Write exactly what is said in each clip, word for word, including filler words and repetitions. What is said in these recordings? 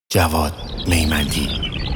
جواد میمندی.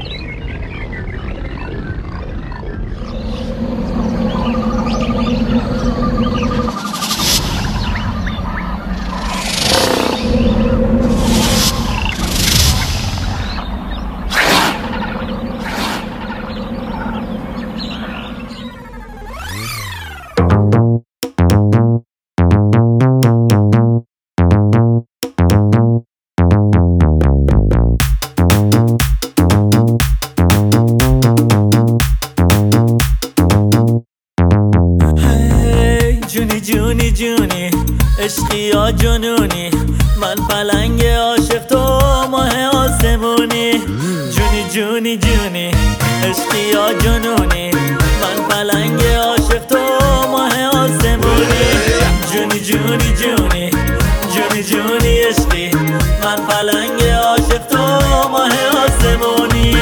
جونی جونی جونی عشقی یا جنونی، من پلنگ عاشق تو ماه آسمونی. جونی جونی جونی عشقی یا جنونی، من پلنگ عاشق تو ماه آسمونی. جونی جونی جونی جونی جونی عشقی، من پلنگ عاشق تو ماه آسمونی.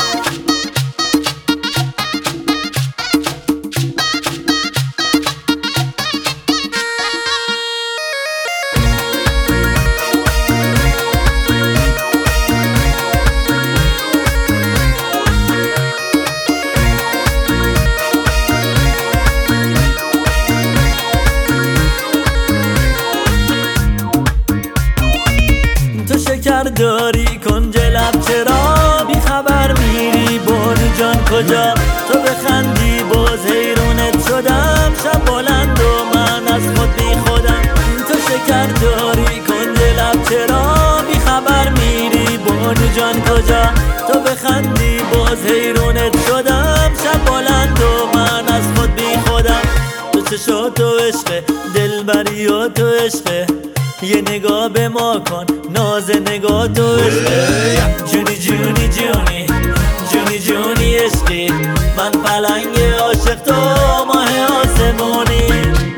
شکر داری کنج لب، چرا بی خبر میری بونی جان کجا؟ تو بخندی باز حیرونت شدم، شب بلند و من از خود بی خودم. تو شکر داری کنج لب، چرا بی خبر میری بونی جان کجا؟ تو بخندی باز حیرونت شدم، شب بلند و من از خود بی خودم. تو چشا تو عشقه، دلبری و تو عشقه، یه نگاه به ما کن ناز نگاه تو عشقه. جونی جونی جونی جونی جونی عشقی، من پلنگ عاشق تو ماه آسمونی.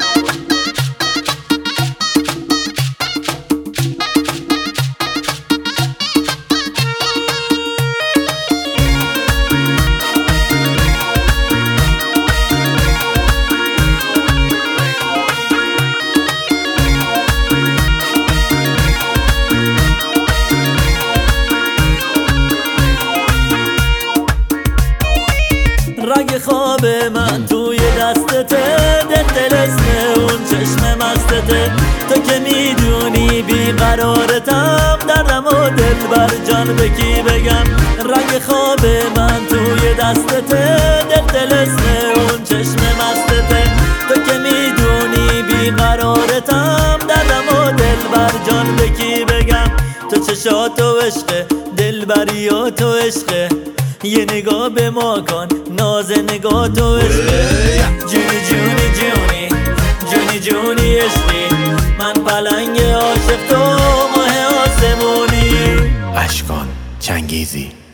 رگ خواب من توی دستته، دل دل اسم اون چشم مستته. تو که میدونی بیقرارتم، دردم و دل بر جان به کی بگم؟ رگ خواب من توی دستته، دل دل اسم اون چشم مستته. تو که میدونی بیقرارتم، دردم و دل بر جان به کی بگم؟ تو چشات و عشقه، دل بری و تو عشقه، یه نگاه به ما کن ناز نگاه تو عشقه. جونی جونی جونی جونی جونی عشقی، من پلنگ عاشق تو ماه آسمونی. اشکان چنگیزی.